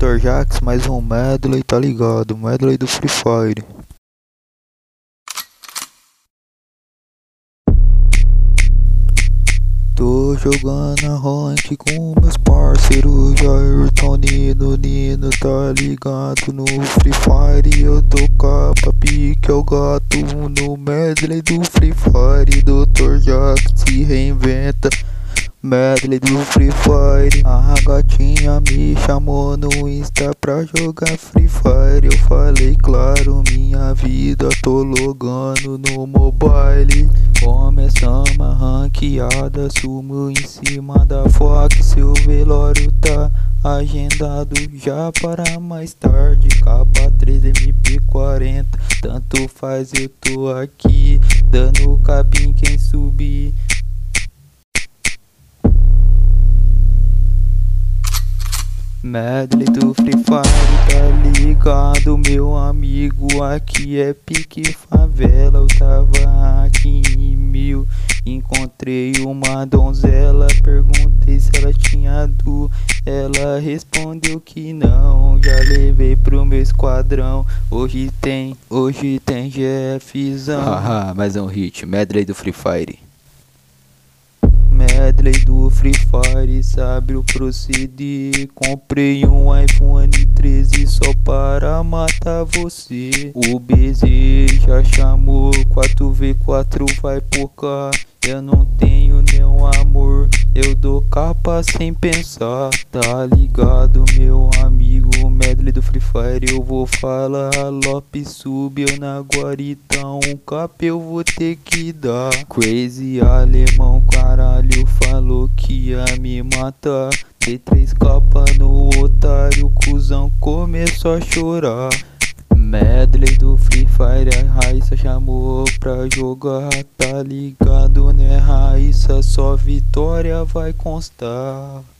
Dr. Jax, mais um medley, tá ligado? Medley do Free Fire. Tô jogando a rank com meus parceiros, Jairton, Nino, tá ligado? No Free Fire eu tô capa, pique é o gato. No medley do Free Fire, Dr. Jax se reinventa. Medley do Free Fire. A gatinha me chamou no Insta pra jogar Free Fire. Eu falei, claro, minha vida, tô logando no mobile. Começamos a ranqueada, sumo em cima da Fox. Seu velório tá agendado já para mais tarde. Capa 3 MP40, tanto faz, eu tô aqui dando capim quem subir. Medley do Free Fire, tá ligado, meu amigo? Aqui é pique favela. Eu tava aqui em 1000, encontrei uma donzela. Perguntei se ela tinha ela respondeu que não. Já levei pro meu esquadrão. Hoje tem GFzão. Haha, mais um hit, medley do Free Fire. Medley do Free Fire, sabe o proceder. Comprei um iPhone 13 só para matar você. O BZ já chamou, 4v4 vai por cá. Eu não tenho nenhum amor, eu dou capa sem pensar. Tá ligado, meu amigo? Medley do Free Fire eu vou falar. Lopes subiu na guarita, um cap eu vou ter que dar. Crazy alemão, caralho, falou que ia me matar. Dei 3 capas no otário, cuzão começou a chorar. Medley do Free Fire, a Raíssa chamou pra jogar. Tá ligado, né, Raíssa? Só vitória vai constar.